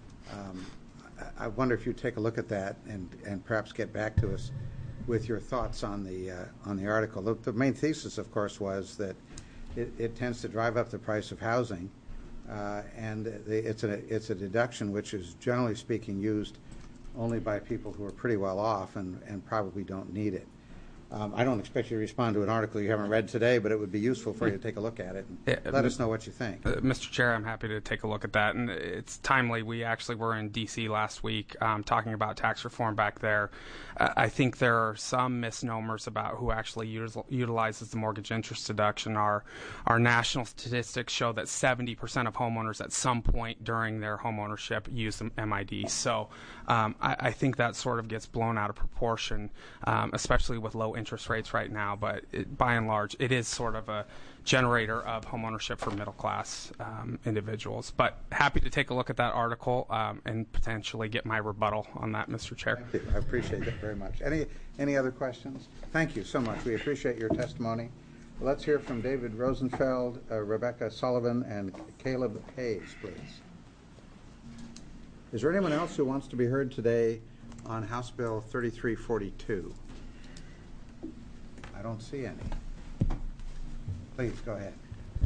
I wonder if you take a look at that and perhaps get back to us with your thoughts on the article. The main thesis, of course, was that it tends to drive up the price of housing, and it's a deduction which is, generally speaking, used only by people who are pretty well off and probably don't need it. I don't expect you to respond to an article you haven't read today, but it would be useful for you to take a look at it and let us know what you think. Mr. Chair, I'm happy to take a look at that. And it's timely. We actually were in D.C. last week talking about tax reform back there. I think there are some misnomers about who actually utilizes the mortgage interest deduction. Our national statistics show that 70% of homeowners at some point during their homeownership use the MID. So I think that sort of gets blown out of proportion, especially with low interest rates right now. But by and large, it is sort of a generator of homeownership for middle class individuals. But happy to take a look at that article and potentially get my rebuttal on that, Mr. Chair. Thank you. I appreciate that very much. Any other questions? Thank you so much. We appreciate your testimony. Let's hear from David Rosenfeld, Rebecca Sullivan, and Caleb Hayes, please. Is there anyone else who wants to be heard today on House Bill 3342? I don't see any. Please, go ahead.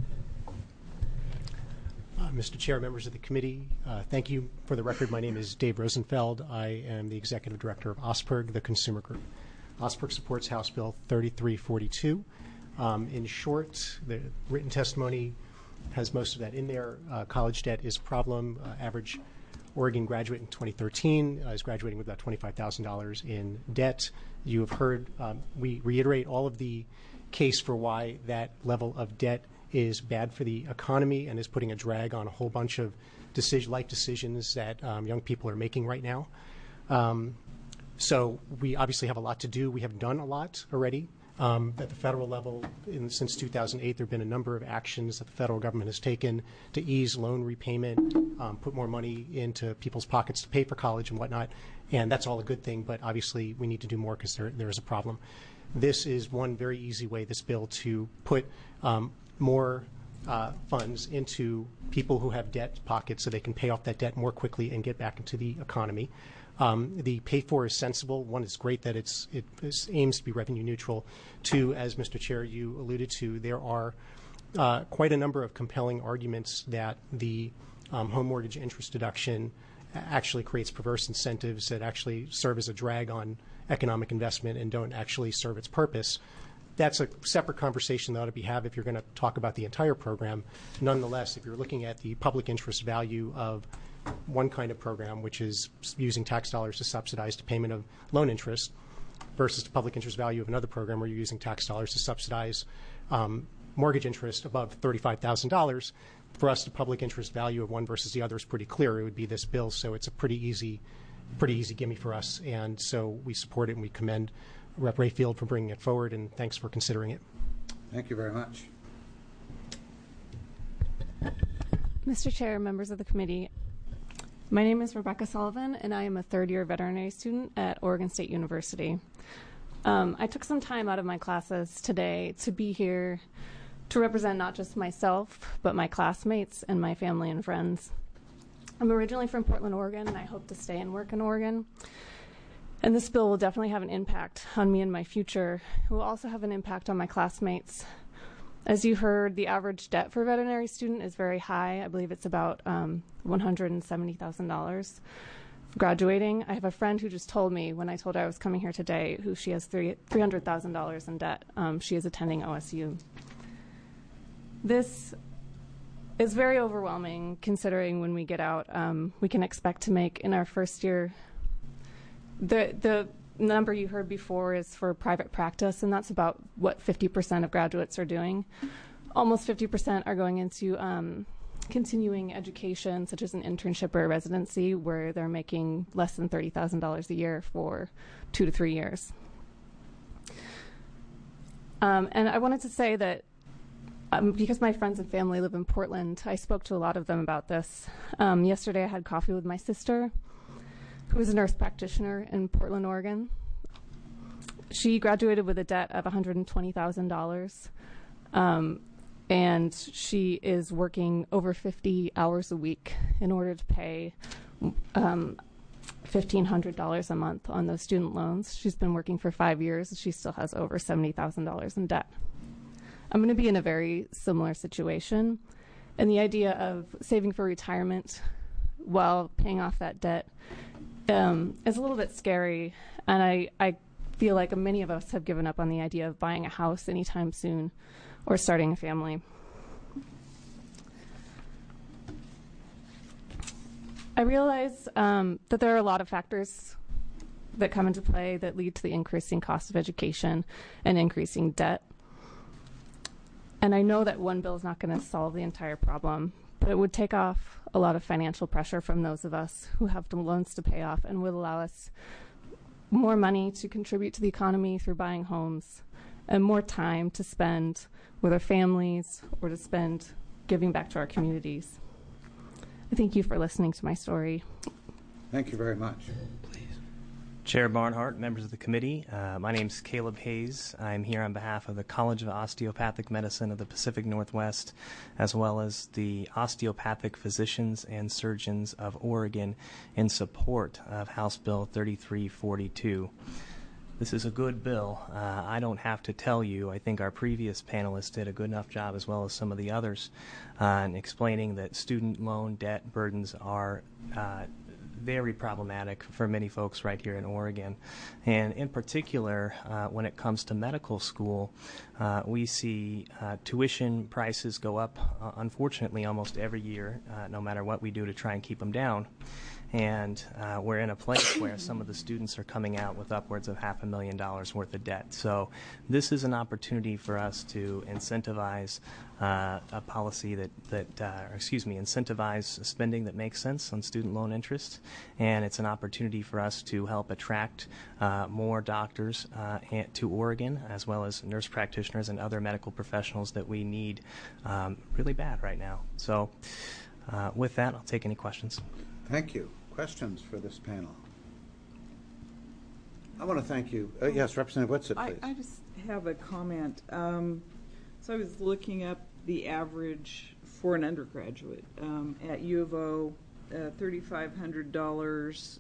Mr. Chair, members of the committee, thank you. For the record, my name is Dave Rosenfeld. I am the Executive Director of OSPERG, the consumer group. OSPERG supports House Bill 3342. In short, the written testimony has most of that in there. College debt is a problem. Average Oregon graduate in 2013 is graduating with about $25,000 in debt. You have heard we reiterate all of the case for why that level of debt is bad for the economy and is putting a drag on a whole bunch of life decisions that young people are making right now. So we obviously have a lot to do. We have done a lot already. At the federal level, since 2008, there have been a number of actions that the federal government has taken to ease loan repayment, put more money into people's pockets to pay for college and whatnot, and that's all a good thing, but obviously we need to do more because there is a problem. This is one very easy way, this bill, to put more funds into people who have debt pockets so they can pay off that debt more quickly and get back into the economy. The pay for is sensible. One, it's great that it aims to be revenue neutral. Two, as Mr. Chair, you alluded to, there are quite a number of compelling arguments that the home mortgage interest deduction actually creates perverse incentives that actually serve as a drag on economic investment and don't actually serve its purpose. That's a separate conversation that ought to be had if you're going to talk about the entire program. Nonetheless, if you're looking at the public interest value of one kind of program, which is using tax dollars to subsidize the payment of loan interest, versus the public interest value of another program where you're using tax dollars to subsidize mortgage interest above $35,000, for us the public interest value of one versus the other is pretty clear. It would be this bill, so it's a pretty easy gimme for us, and so we support it and we commend Rep. Rayfield for bringing it forward, and thanks for considering it. Thank you very much. Mr. Chair, members of the committee, my name is Rebecca Sullivan, and I am a third-year veterinary student at Oregon State University. I took some time out of my classes today to be here to represent not just myself, but my classmates and my family and friends. I'm originally from Portland, Oregon, and I hope to stay and work in Oregon. And this bill will definitely have an impact on me and my future. It will also have an impact on my classmates. As you heard, the average debt for a veterinary student is very high. I believe it's about $170,000 graduating. I have a friend who just told me when I told her I was coming here today, who she has $300,000 in debt. She is attending OSU. This is very overwhelming considering when we get out, we can expect to make in our first year. The number you heard before is for private practice, and that's about what 50% of graduates are doing. Almost 50% are going into continuing education, such as an internship or a residency, where they're making less than $30,000 a year for 2 to 3 years. And I wanted to say that because my friends and family live in Portland, I spoke to a lot of them about this. Yesterday I had coffee with my sister, who is a nurse practitioner in Portland, Oregon. She graduated with a debt of $120,000, and she is working over 50 hours a week in order to pay $1,500 a month on those student loans. She's been working for 5 years, and she still has over $70,000 in debt. I'm going to be in a very similar situation, and the idea of saving for retirement while paying off that debt is a little bit scary, and I feel like many of us have given up on the idea of buying a house anytime soon or starting a family. I realize that there are a lot of factors that come into play that lead to the increasing cost of education and increasing debt. And I know that one bill is not going to solve the entire problem, but it would take off a lot of financial pressure from those of us who have loans to pay off and would allow us more money to contribute to the economy through buying homes and more time to spend with our families or to spend giving back to our communities. I thank you for listening to my story. Thank you very much. Chair Barnhart, members of the committee, my name is Caleb Hayes. I'm here on behalf of the College of Osteopathic Medicine of the Pacific Northwest, as well as the Osteopathic Physicians and Surgeons of Oregon in support of House Bill 3342. This is a good bill. I don't have to tell you. I think our previous panelists did a good enough job, as well as some of the others, in explaining that student loan debt burdens are very problematic for many folks right here in Oregon. And in particular, when it comes to medical school, we see tuition prices go up, unfortunately, almost every year, no matter what we do to try and keep them down. And we're in a place where some of the students are coming out with upwards of $500,000 worth of debt. So this is an opportunity for us to incentivize a policy incentivize spending that makes sense on student loan interest. And it's an opportunity for us to help attract more doctors to Oregon, as well as nurse practitioners and other medical professionals that we need really bad right now. So with that, I'll take any questions. Thank you. Questions for this panel? I want to thank you. Yes, Representative Whitsitt, please. I just have a comment. So I was looking up the average for an undergraduate at U of O, $3,500,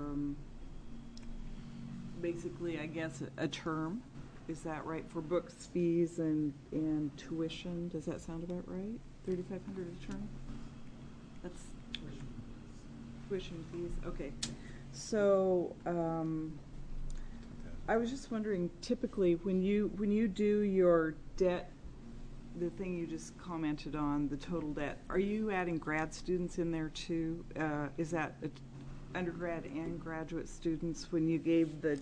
basically, I guess, a term. Is that right? For books, fees, and tuition. Does that sound about right? $3,500 a term? That's tuition fees. Okay. So I was just wondering, typically when you do your debt, the thing you just commented on, the total debt, are you adding grad students in there too? Is that undergrad and graduate students when you gave the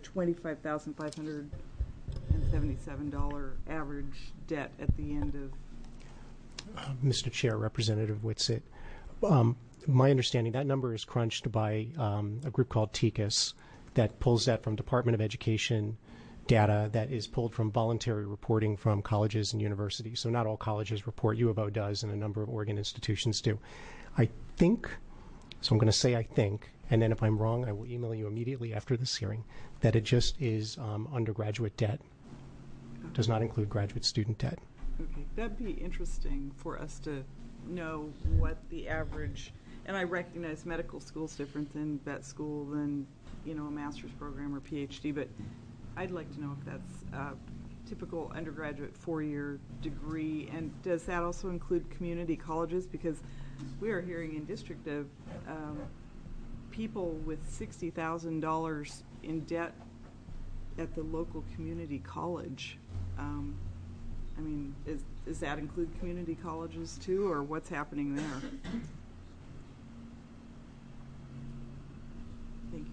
$25,577 average debt at the end of? Mr. Chair, Representative Whitsitt, my understanding, that number is crunched by a group called TECAS that pulls that from Department of Education data that is pulled from voluntary reporting from colleges and universities. So not all colleges report. U of O does, and a number of Oregon institutions do. I think, so I'm going to say I think, and then if I'm wrong, I will email you immediately after this hearing, that it just is undergraduate debt. Does not include graduate student debt. Okay, that'd be interesting for us to know what the average, and I recognize medical school's different than vet school than, a master's program or PhD, but I'd like to know if that's a typical undergraduate 4-year degree, and does that also include community colleges? Because we are hearing in district of people with $60,000 in debt at the local community college. Does that include community colleges too, or what's happening there? Thank you.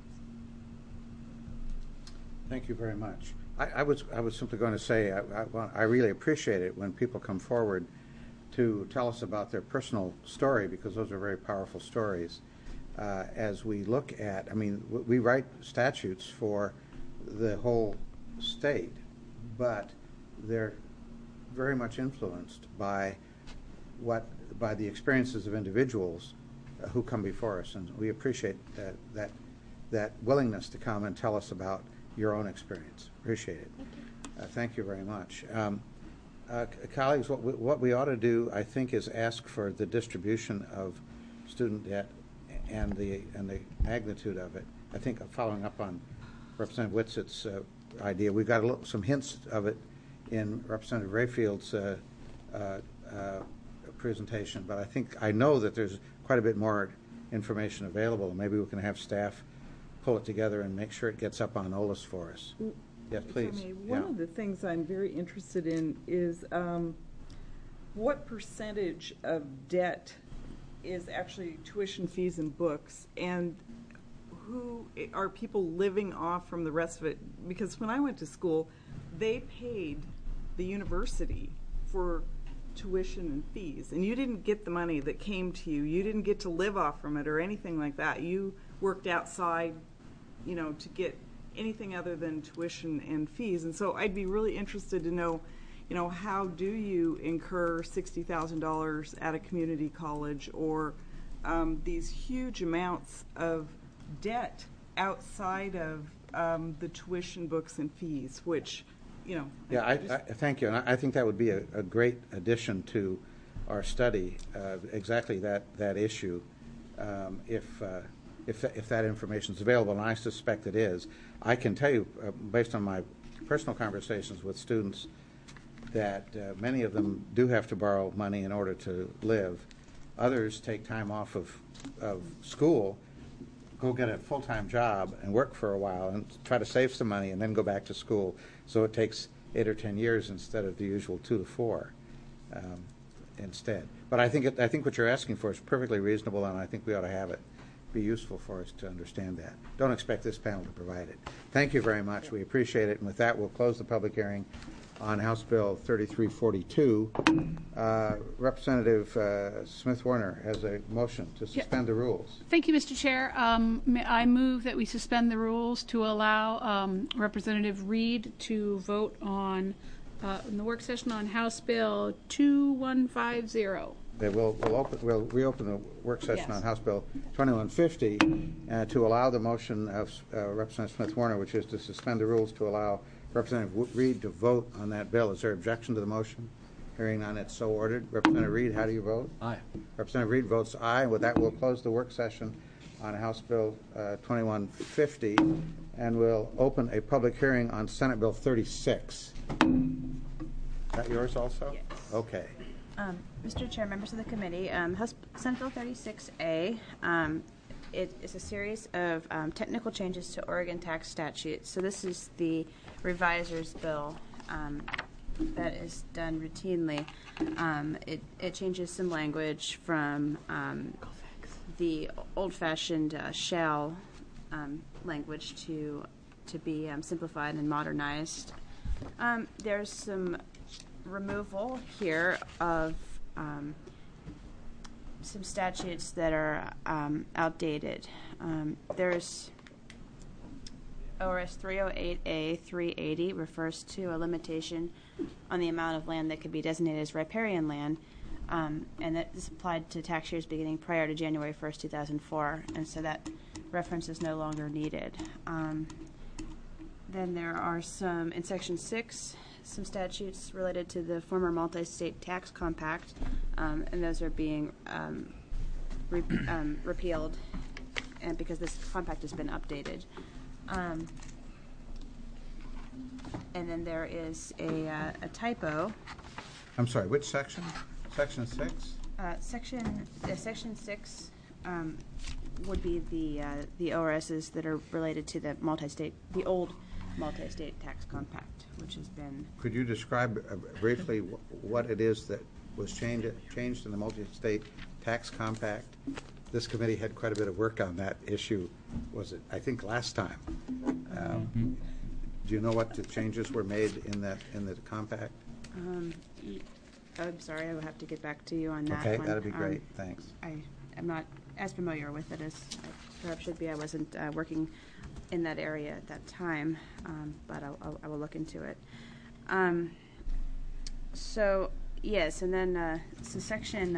Thank you very much. I was simply going to say I really appreciate it when people come forward to tell us about their personal story, because those are very powerful stories. As we look at, we write statutes for the whole state, but they're very much influenced by the experiences of individuals who come before us, and we appreciate that willingness to come and tell us about your own experience. Appreciate it. Thank you very much. Colleagues, what we ought to do, I think, is ask for the distribution of student debt and the magnitude of it. I think following up on Representative Whitsitt's idea, we've got some hints of it in Representative Rayfield's presentation, but I know that there's quite a bit more information available. Maybe we can have staff pull it together and make sure it gets up on OLS for us. Yes, If I please. may, one of the things I'm very interested in is what percentage of debt is actually tuition fees and books, and who are people living off from the rest of it? Because when I went to school, they paid the university for tuition and fees, and you didn't get the money that came to you. You didn't get to live off from it or anything like that. You worked outside, to get anything other than tuition and fees. And so I'd be really interested to know, how do you incur $60,000 at a community college, or these huge amounts of debt outside of the tuition, books, and fees, which, Yeah, I thank you, and I think that would be a great addition to our study, exactly that issue, if that information is available, and I suspect it is. I can tell you, based on my personal conversations with students, that many of them do have to borrow money in order to live. Others take time off of school, go get a full-time job and work for a while and try to save some money and then go back to school. So it takes 8 or 10 years instead of the usual 2 to 4 instead. But I think what you're asking for is perfectly reasonable, and I think we ought to have it be useful for us to understand that. Don't expect this panel to provide it. Thank you very much. We appreciate it. And with that, we'll close the public hearing on House Bill 3342. Representative Smith-Warner has a motion to suspend the rules. Thank you, Mr. Chair. I move that we suspend the rules to allow Representative Reed to vote on in the work session on House Bill 2150. We'll reopen the work session on House Bill 2150 to allow the motion of Representative Smith-Warner, which is to suspend the rules to allow Representative Reed to vote on that bill. Is there objection to the motion? Hearing none, it's so ordered. Representative Reed, how do you vote? Aye. Representative Reed votes aye. With that, we'll close the work session on House Bill 2150, and we'll open a public hearing on Senate Bill 36. Is that yours also? Yes. Okay. Mr. Chair, members of the committee, Senate Bill 36A, it is a series of technical changes to Oregon tax statutes. So this is the reviser's bill that is done routinely. It changes some language from the old-fashioned shall language to be simplified and modernized. There's some removal here of some statutes that are outdated. There's ORS 308A 380 refers to a limitation on the amount of land that could be designated as riparian land, and that is applied to tax years beginning prior to January 1st, 2004, and so that reference is no longer needed. Then there are some, in Section 6, some statutes related to the former multi-state tax compact, and those are being repealed, and because this compact has been updated. And then there is a typo. I'm sorry, which section? Section 6? Section 6 would be the ORSs that are related to the old multi-state tax compact, which has been. Could you describe briefly what it is that was changed in the multi-state tax compact? This committee had quite a bit of work on that issue. Was it, I think, last time? Do you know what the changes were made in the compact? I'm sorry, I will have to get back to you on that. Okay, one. that'd be great. Thanks. I am not as familiar with it as I perhaps should be. I wasn't working in that area at that time, but I will look into it. So yes, and then so section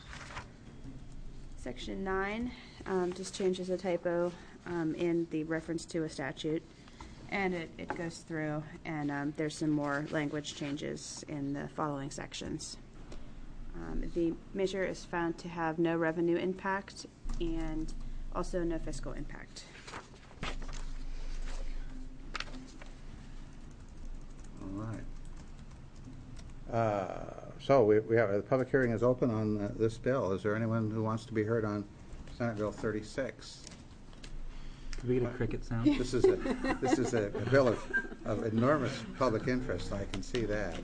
9 just changes a typo in the reference to a statute, and it goes through, and there's some more language changes in the following sections. The measure is found to have no revenue impact and also no fiscal impact. All right. So we have the public hearing is open on this bill. Is there anyone who wants to be heard on Senate Bill 36? Did we get a cricket sound? This is a bill of enormous public interest. I can see that.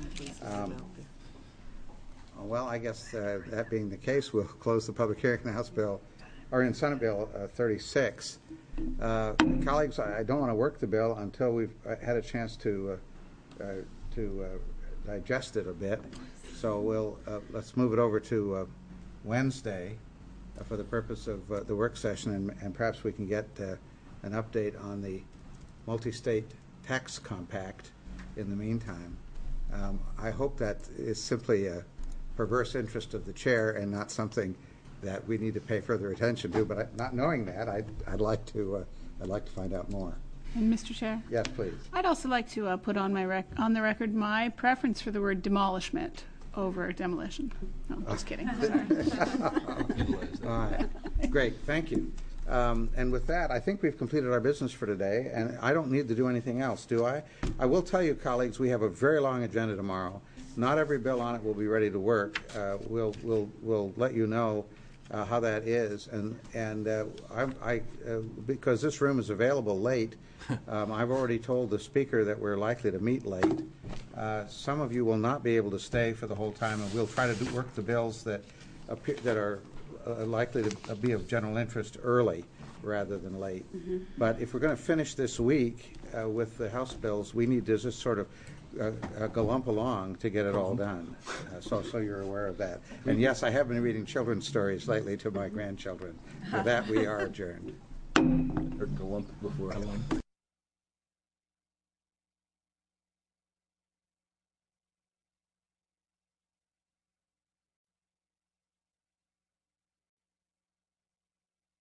Well, I guess that being the case, we'll close the public hearing on House Bill, or in Senate Bill 36. Colleagues, I don't want to work the bill until we've had a chance to digest it a bit. So let's move it over to Wednesday for the purpose of the work session, and perhaps we can get an update on the multi-state tax compact in the meantime. I hope that is simply a perverse interest of the chair and not something that we need to pay further attention to. But not knowing that, I'd like to find out more. And Mr. Chair? Yes, please. I'd also like to put on on the record my preference for the word demolishment over demolition. No, just kidding. All right. Great. Thank you. And with that, I think we've completed our business for today, and I don't need to do anything else, do I? I will tell you, colleagues, we have a very long agenda tomorrow. Not every bill on it will be ready to work. We'll let you know how that is, and because this room is available late, I've already told the speaker that we're likely to meet late. Some of you will not be able to stay for the whole time, and we'll try to work the bills that are likely to be of general interest early rather than late. But if we're going to finish this week with the House bills, we need to just sort of galump along to get it all done. So you're aware of that. And yes, I have been reading children's stories lately to my grandchildren. For that, we are adjourned. Or galump before galump.